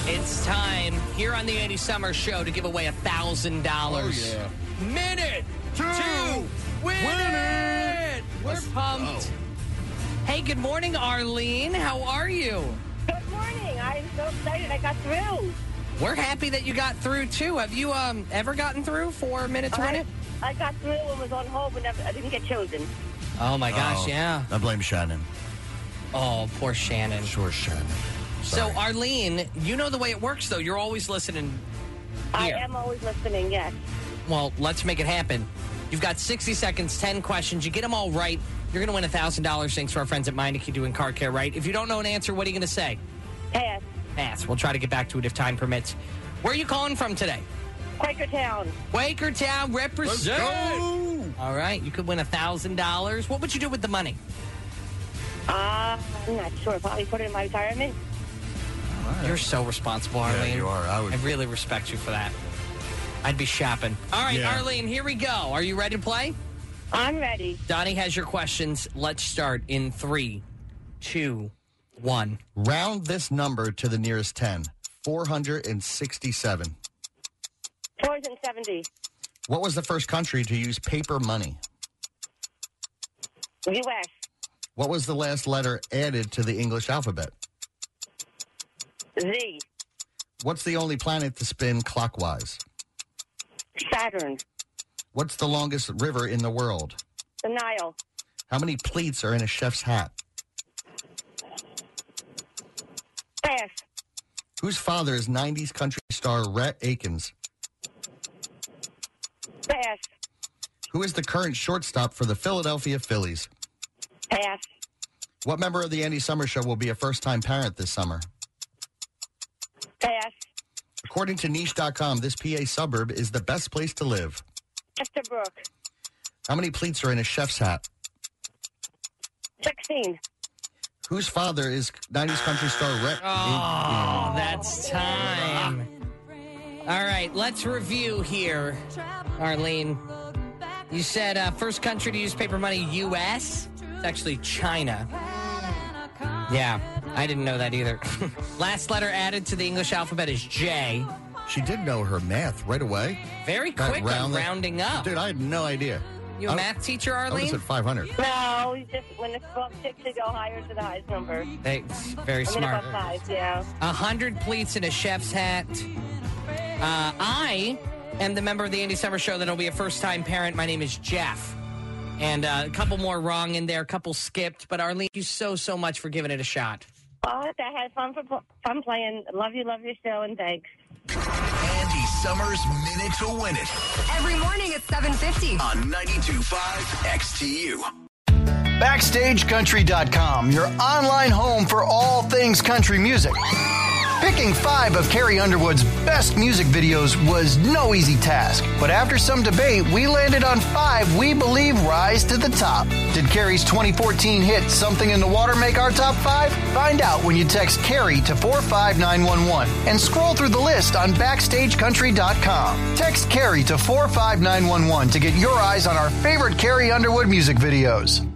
It's time here on the Andy Summers Show to give away $1,000. Oh, yeah. Minute two, win it! We're pumped. Hey, good morning, Arlene. How are you? Good morning. I'm so excited I got through. We're happy that you got through, too. Have you ever gotten through for Minute to Win It? I got through and was on hold, but I didn't get chosen. Oh, my gosh, yeah. I blame Shannon. Oh, poor Shannon. Sure, Shannon. Sorry. So, Arlene, you know the way it works, though. You're always listening here. I am always listening, yes. Well, let's make it happen. You've got 60 seconds, 10 questions. You get them all right, you're going to win $1,000 thanks to our friends at Meineke doing car care, right? If you don't know an answer, what are you going to say? Pass. Pass. We'll try to get back to it if time permits. Where are you calling from today? Quakertown. Quakertown, represent. Let's go. All right, you could win $1,000. What would you do with the money? I'm not sure. Probably put it in my retirement. Right. You're so responsible, Arlene. Yeah, you are. I really respect you for that. I'd be shopping. All right, Yeah. Arlene, here we go. Are you ready to play? I'm ready. Donnie has your questions. Let's start in 3, 2, 1. Round this number to the nearest 10. 467. 470. What was the first country to use paper money? U.S. What was the last letter added to the English alphabet? Z. What's the only planet to spin clockwise? Saturn. What's the longest river in the world? The Nile. How many pleats are in a chef's hat? Pass. Whose father is 90s country star Rhett Akins? Pass. Who is the current shortstop for the Philadelphia Phillies? Pass. What member of the Andy Summers Show will be a first-time parent this summer? Pass. According to Niche.com, this PA suburb is the best place to live. Estabrook. How many pleats are in a chef's hat? 16. Whose father is 90s country star Rhett? Oh, that's time. All right, let's review here, Arlene. You said first country to use paper money, U.S.? It's actually China. Yeah, I didn't know that either. Last letter added to the English alphabet is J. She did know her math right away. Very quick on rounding up. Dude, I had no idea. You a math teacher, I would Arlene? have said 500. No, you just when it's above 6, you go higher to the highest number. It's very And then smart. above 5, yeah. 100 pleats in a chef's hat. I am the member of the Andy Summers Show that'll be a first-time parent. My name is Jeff. And a couple more wrong in there, a couple skipped. But Arlene, thank you so much for giving it a shot. Oh, I had fun playing. Love your show, and thanks. Andy Summers Minute to Win It. Every morning at 7:50. On 92.5 XTU. BackstageCountry.com, your online home for all things country music. Picking 5 of Carrie Underwood's best music videos was no easy task, but after some debate, we landed on 5 we believe rise to the top. Did Carrie's 2014 hit Something in the Water make our top 5? Find out when you text Carrie to 45911 and scroll through the list on BackstageCountry.com. Text Carrie to 45911 to get your eyes on our favorite Carrie Underwood music videos.